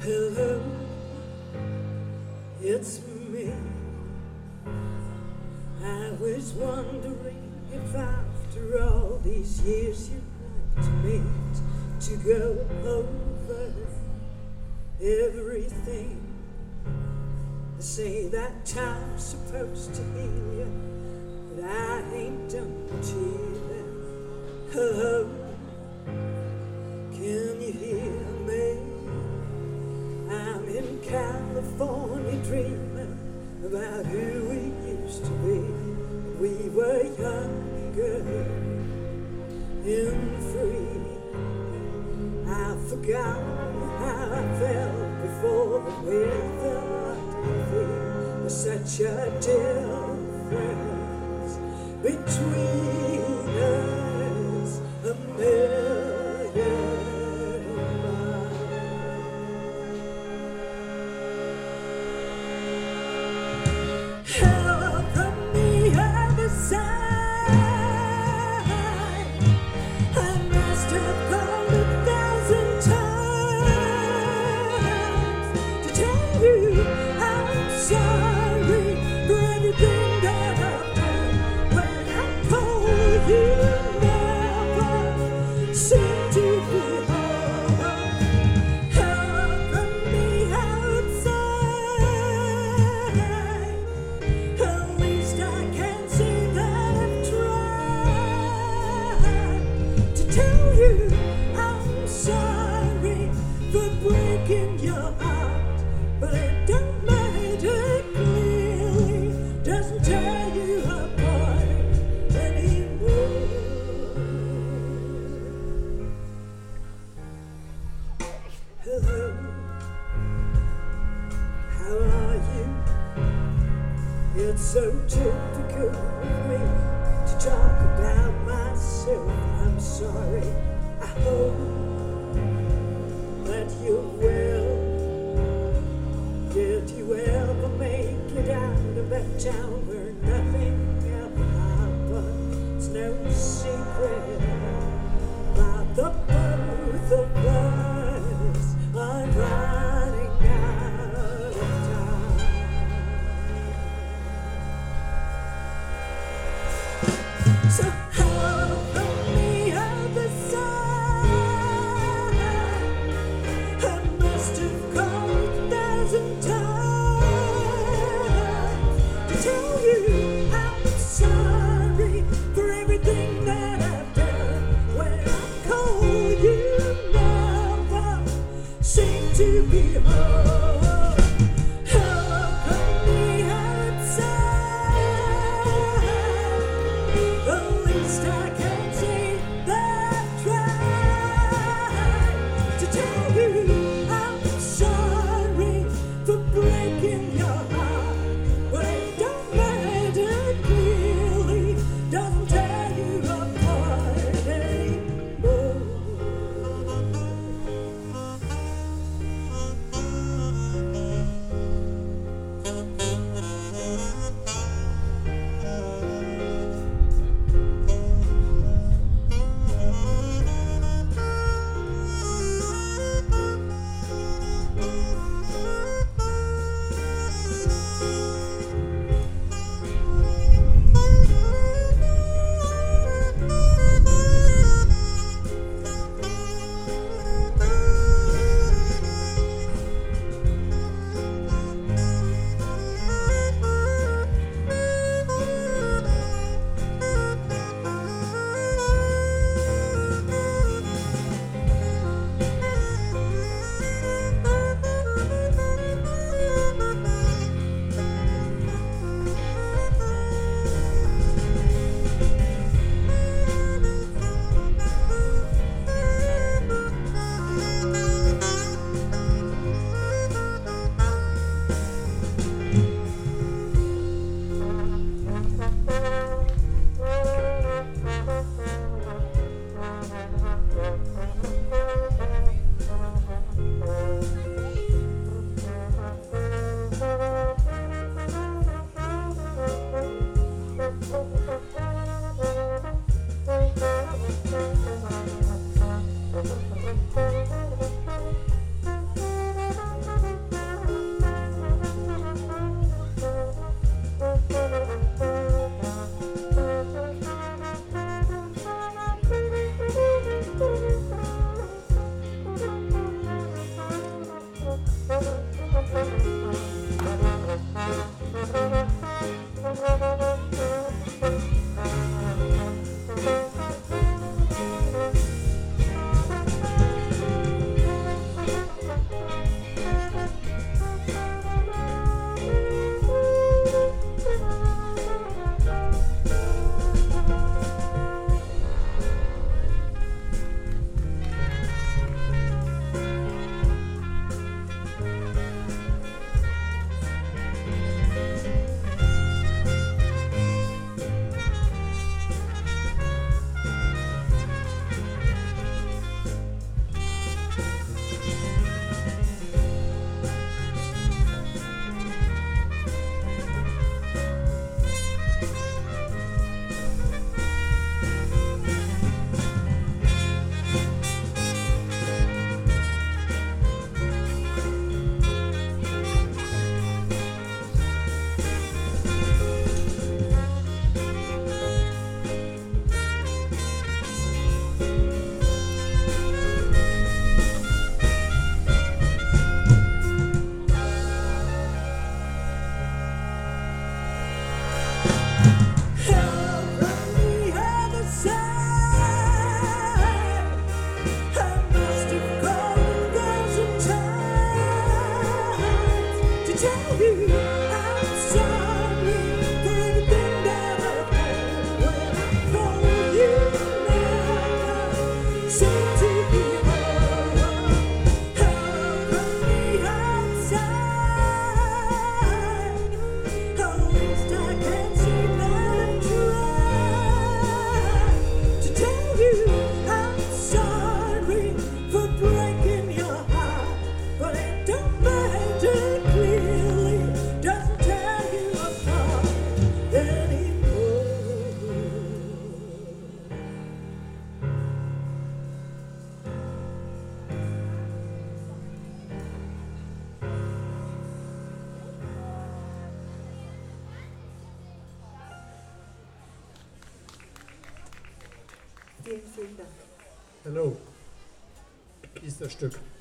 Hello, it's me. I was wondering if after all these years you'd like to meet, to go over everything. They say that time's supposed to heal you, but I ain't done till then. Hello, can you hear me? I'm in California dreaming about who we used to be. We were younger and free. I forgot how I felt before the way I felt there's such a difference between us, a million miles. Hello from the other side. I must have called 1,000 times to tell you I'm sorry for everything that I've done. When I call you, never seem to be home. Hello from the outside. At least I can say that I've tried to tell you I'm sorry for breaking your heart, but it don't matter clearly, doesn't tear you apart anymore. Hello, how are you? It's so typical of me to talk about myself. I'm sorry. I hope that you're well. Did you ever make it out of that town where nothing ever happened? It's no secret about the both of us. I'm running out of time. So hello from the other side. I must have called 1,000 times to tell you I'm sorry for everything that I've done. When I call you, never seem to be home. Hello from the outside. At least I can say that I've tried to tell you I'm sorry for breaking your heart, but it don't matter clearly, doesn't tear you apart anymore. Vielen, vielen Dank. Hello ist das Stück.